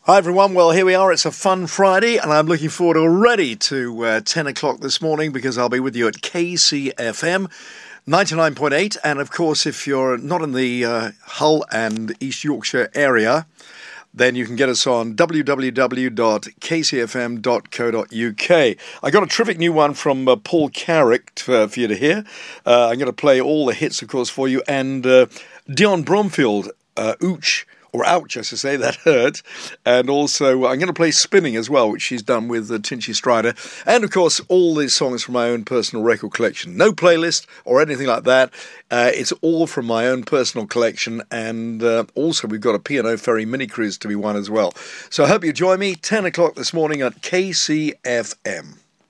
Hi everyone, well here we are, it's a fun Friday and I'm looking forward already to 10 o'clock this morning because I'll be with you at KCFM 99.8, and of course if you're not in the Hull and East Yorkshire area, then you can get us on www.kcfm.co.uk. I got a terrific new one from Paul Carrick for you to hear. I'm going to play all the hits, of course, for you, and Dion Bromfield, Ouch, or Ouch, I should say, that hurt. And also, I'm going to play Spinning as well, which she's done with Tinchy Strider. And, of course, all these songs from my own personal record collection. No playlist or anything like that. It's all from my own personal collection. And also, we've got a P&O Ferry mini cruise to be won as well. So I hope you join me 10 o'clock this morning at KCFM.